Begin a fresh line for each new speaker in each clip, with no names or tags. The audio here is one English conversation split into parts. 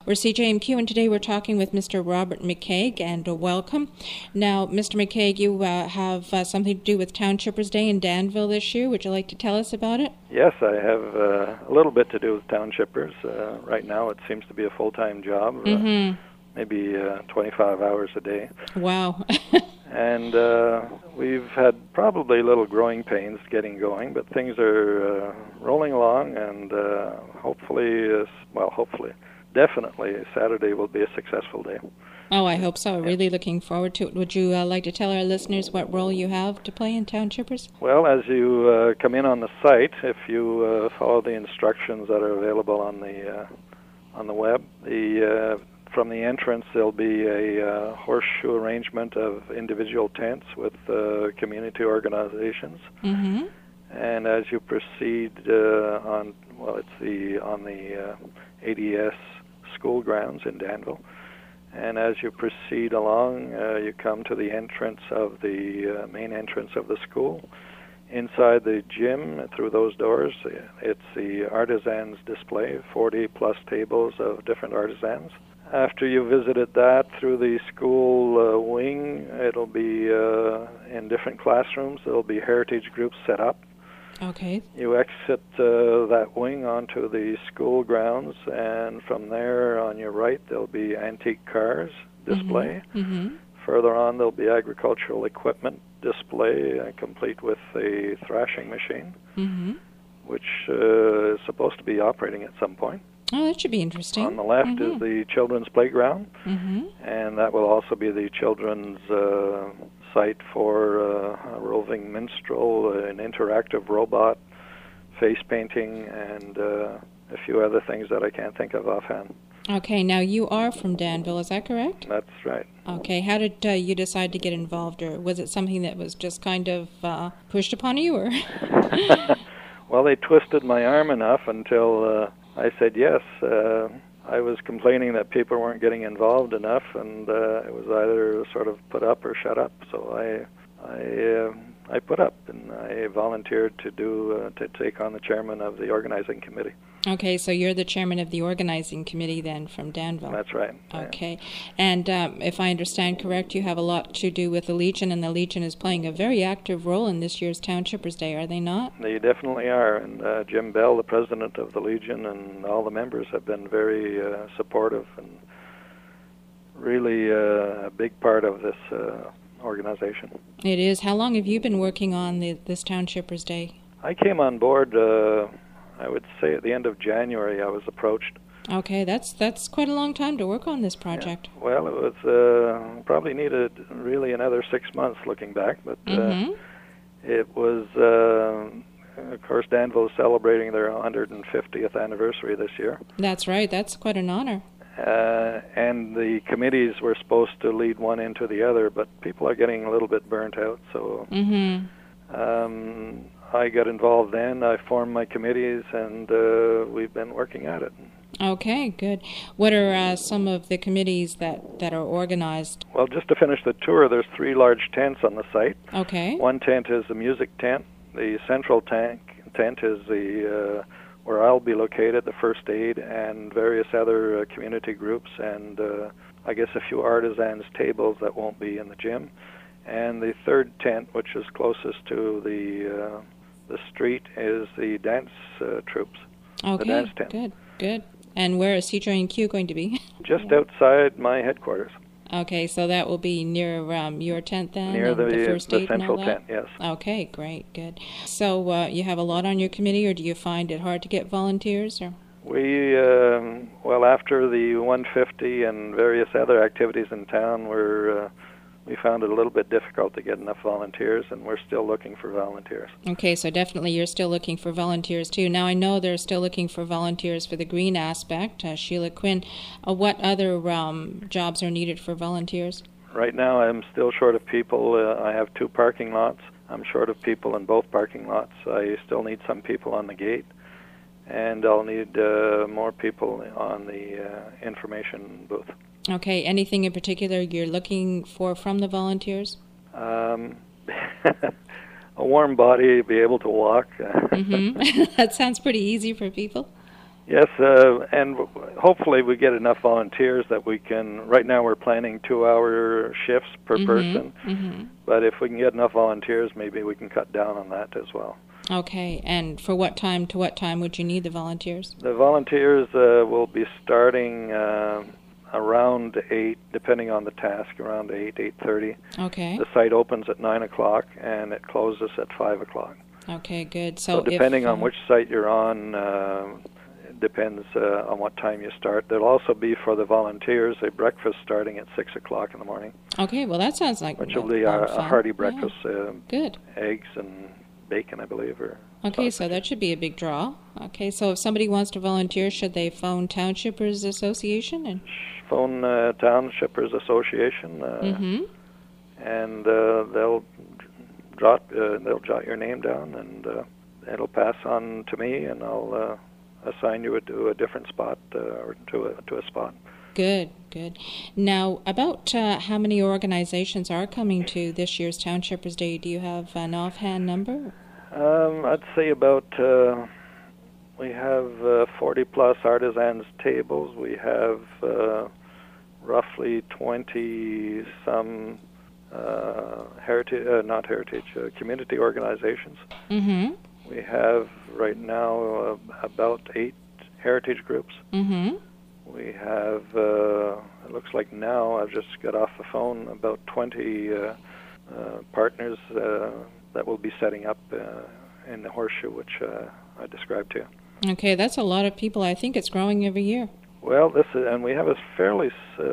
We're CJMQ, and today we're talking with Mr. Robert McCaig, and welcome. Now, Mr. McCaig, you have something to do with Townshippers Day in Danville this year. Would you like to tell us about it?
Yes, I have a little bit to do with Townshippers. Right now it seems to be a full-time job, maybe 25 hours a day.
Wow.
And we've had probably little growing pains getting going, but things are rolling along, and definitely Saturday will be a successful day.
Oh, I hope so. Really looking forward to it. Would you like to tell our listeners what role you have to play in Townshippers?
Well, as you come in on the site, if you follow the instructions that are available on the web, from the entrance there'll be a horseshoe arrangement of individual tents with community organizations.
Mm-hmm.
And as you proceed on the ADS school grounds in Danville, and as you proceed along, you come to the entrance of the main entrance of the school. Inside the gym, through those doors, it's the artisans display, 40-plus tables of different artisans. After you visited that, through the school wing, it'll be in different classrooms. There'll be heritage groups set up.
Okay.
You exit that wing onto the school grounds, and from there on your right there'll be antique cars display.
Mm-hmm.
Further on there'll be agricultural equipment display, complete with a thrashing machine, which is supposed to be operating at some point.
Oh, that should be interesting.
On the left is the children's playground, and that will also be the children's site for a roving minstrel, an interactive robot, face painting, and a few other things that I can't think of offhand.
Okay, now you are from Danville, is that correct?
That's right.
Okay, how did you decide to get involved, or was it something that was just kind of pushed upon you, or?
Well, they twisted my arm enough until I said yes. I was complaining that people weren't getting involved enough, and it was either sort of put up or shut up. So I put up, and I volunteered to take on the chairman of the organizing committee.
Okay, so you're the chairman of the organizing committee then from Danville.
That's right.
Okay, and if I understand correct, you have a lot to do with the Legion, and the Legion is playing a very active role in this year's Townshippers Day, are they not?
They definitely are, and Jim Bell, the president of the Legion, and all the members have been very supportive and really a big part of this organization.
It is. How long have you been working on this Townshippers Day?
I came on board, I would say at the end of January I was approached.
Okay, that's quite a long time to work on this project.
Yeah. Well, it was probably needed really another 6 months looking back, but it was, of course, Danville is celebrating their 150th anniversary this year.
That's right, that's quite an honor.
And the committees were supposed to lead one into the other, but people are getting a little bit burnt out, so I got involved then. I formed my committees, and we've been working at it.
Okay, good. What are some of the committees that are organized?
Well, just to finish the tour, there's 3 large tents on the site.
Okay.
One tent is the music tent. The central tent is the where I'll be located, the first aid, and various other community groups, and I guess a few artisans' tables that won't be in the gym. And the third tent, which is closest to the street, is the dance troops.
Okay,
the dance tent.
Good. And where is CJMQ going to be?
Just outside my headquarters.
Okay, so that will be near your tent then?
Near the
first aid
central
and all that?
tent, yes.
Okay, great, good. So you have a lot on your committee, or do you find it hard to get volunteers? Or?
We, after the 150 and various other activities in town, we found it a little bit difficult to get enough volunteers, and we're still looking for volunteers.
Okay, so definitely you're still looking for volunteers too. Now I know they're still looking for volunteers for the green aspect. Sheila Quinn, what other jobs are needed for volunteers?
Right now I'm still short of people. I have 2 parking lots. I'm short of people in both parking lots. I still need some people on the gate, and I'll need more people on the information booth.
Okay, anything in particular you're looking for from the volunteers?
A warm body, be able to walk.
That sounds pretty easy for people.
Yes, and hopefully we get enough volunteers that we can. Right now we're planning 2-hour shifts per person, but if we can get enough volunteers, maybe we can cut down on that as well.
Okay, and for what time to what time would you need the volunteers?
The volunteers will be starting around 8, depending on the task, around 8:30.
Okay.
The site opens at 9 o'clock and it closes at 5 o'clock.
Okay, good.
So depending on which site you're on, it depends on what time you start. There'll also be for the volunteers a breakfast starting at 6 o'clock in the morning.
Okay, well that sounds like
which will be a hearty breakfast.
Yeah. Good.
Eggs and bacon, I believe.
Okay, so that should be a big draw. Okay, so if somebody wants to volunteer, should they phone Townshippers Association? And
phone Townshippers Association, and they'll jot your name down, and it'll pass on to me, and I'll assign you to a different spot or to a spot.
Good, good. Now, about how many organizations are coming to this year's Townshippers Day? Do you have an offhand number?
I'd say about we have 40-plus artisans tables. We have roughly 20-some community organizations. We have right now about 8 heritage groups. We have, it looks like now, I've just got off the phone, about 20 partners that will be setting up in the Horseshoe, which I described to you.
Okay, that's a lot of people. I think it's growing every year.
Well, and we have a fairly,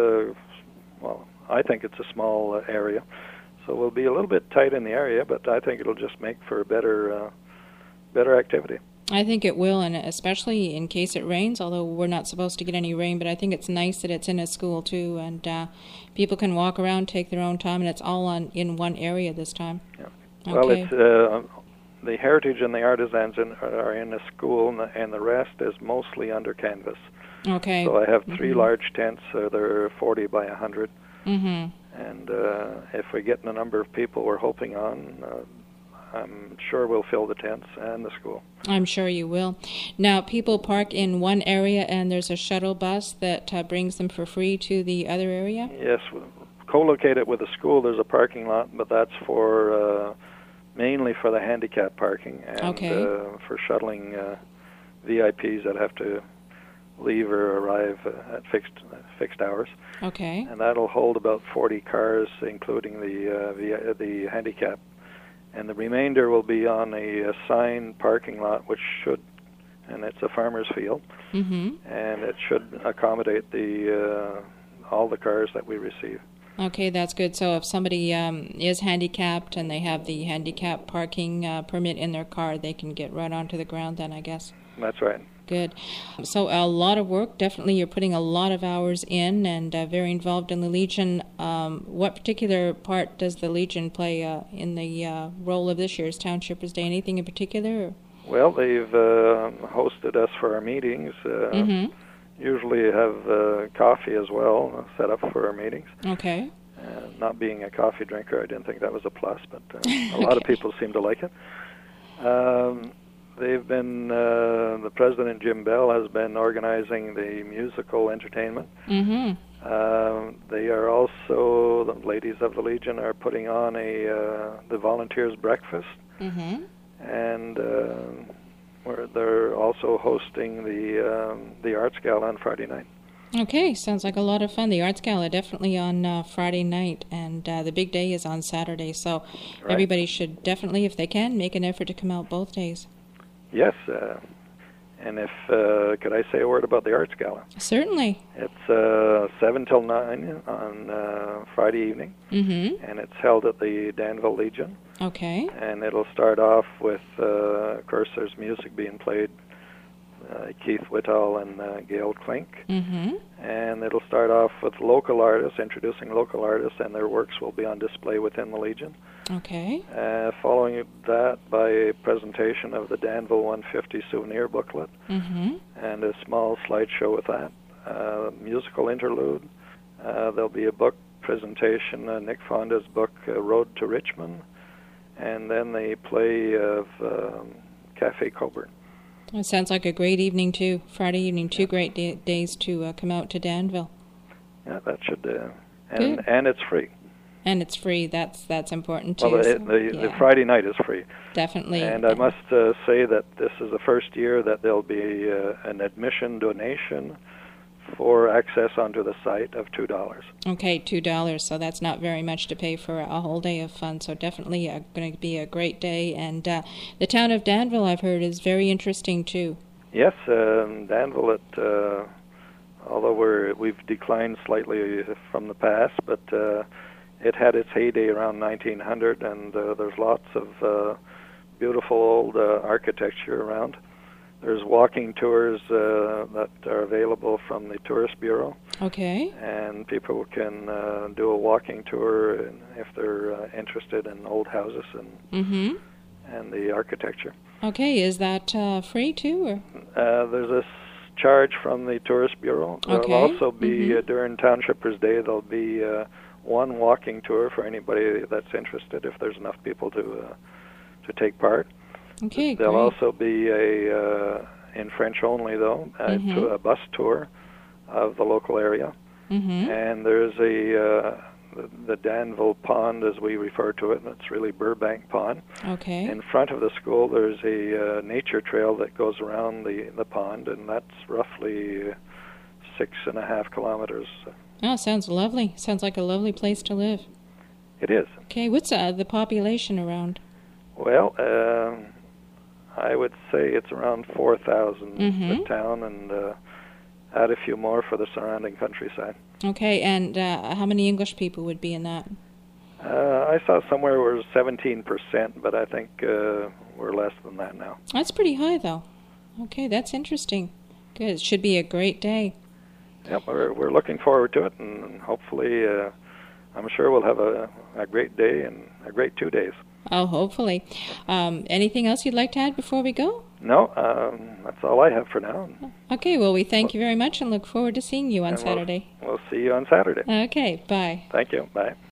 I think it's a small area, so we'll be a little bit tight in the area, but I think it'll just make for a better activity.
I think it will, and especially in case it rains, although we're not supposed to get any rain, but I think it's nice that it's in a school too, and people can walk around, take their own time, and it's all in one area this time.
Yeah. Well, it's the heritage and the artisans are in a school, and the rest is mostly under canvas.
Okay.
So I have 3 large tents. They're 40 by 100. And if we get the number of people we're hoping on, I'm sure we'll fill the tents and the school.
I'm sure you will. Now, people park in one area, and there's a shuttle bus that brings them for free to the other area?
Yes. Co-located with the school, there's a parking lot, but that's for mainly for the handicap parking and for shuttling VIPs that have to leave or arrive at fixed hours.
Okay.
And that'll hold about 40 cars, including the handicap. And the remainder will be on a assigned parking lot, which should, and it's a farmer's field, and it should accommodate all the cars that we receive.
Okay, that's good. So if somebody is handicapped and they have the handicap parking permit in their car, they can get right onto the ground then, I guess.
That's right.
Good. So a lot of work. Definitely you're putting a lot of hours in and very involved in the Legion. What particular part does the Legion play in the role of this year's Townshippers Day? Anything in particular?
Well, they've hosted us for our meetings. Usually have coffee as well set up for our meetings.
Okay.
Not being a coffee drinker, I didn't think that was a plus, but a lot of people seem to like it. They've been, the president, Jim Bell, has been organizing the musical entertainment. They are also, the ladies of the Legion are putting on the volunteers breakfast. And they're also hosting the Arts Gala on Friday night.
Okay, sounds like a lot of fun. The Arts Gala definitely on Friday night, and the big day is on Saturday. So everybody should definitely, if they can, make an effort to come out both days.
Yes, and if could I say a word about the Arts Gala?
Certainly.
It's 7 till 9 on Friday evening, and it's held at the Danville Legion.
Okay.
And it'll start off with, of course, there's music being played, Keith Whittall and Gail Klink. And it'll start off with local artists, introducing local artists, and their works will be on display within the Legion.
Okay.
Following that by a presentation of the Danville 150 souvenir booklet, and a small slideshow with that. Musical interlude. There'll be a book presentation, Nick Fonda's book, Road to Richmond, and then the play of Café Coburn.
It sounds like a great evening too. Friday evening, two great days to come out to Danville.
Yeah, that should,
Good.
and it's free.
And it's free. That's important too.
Well,
so,
the Friday night is free.
Definitely.
And I must say that this is the first year that there'll be an admission donation for access onto the site of $2.
Okay, $2. So that's not very much to pay for a whole day of fun. So definitely going to be a great day. And the town of Danville, I've heard, is very interesting too.
Yes, Danville. Although we've declined slightly from the past, but it had its heyday around 1900, and there's lots of beautiful old architecture around. There's walking tours that are available from the Tourist Bureau.
Okay.
And people can do a walking tour if they're interested in old houses and the architecture.
Okay, is that free too? Or?
There's a charge from the Tourist Bureau.
Okay.
There'll also be, during Townshippers Day, there'll be one walking tour for anybody that's interested, if there's enough people to take part.
Okay,
There'll
great.
also be in French only, though, a bus tour of the local area. And there's the Danville Pond, as we refer to it, and it's really Burbank Pond.
Okay.
In front of the school, there's a nature trail that goes around the pond, and that's roughly 6.5 kilometers.
Oh, sounds lovely. Sounds like a lovely place to live.
It is.
Okay, what's the population around?
Well, I would say it's around 4,000, the town, and add a few more for the surrounding countryside.
Okay, and how many English people would be in that?
I saw somewhere where it was 17%, but I think we're less than that now.
That's pretty high, though. Okay, that's interesting. Good. It should be a great day.
Yep, we're looking forward to it, and hopefully, I'm sure we'll have a great day and a great 2 days.
Oh, hopefully. Anything else you'd like to add before we go?
No, that's all I have for now.
Okay, well, we thank you very much and look forward to seeing you on Saturday.
We'll see you on Saturday.
Okay, bye.
Thank you. Bye.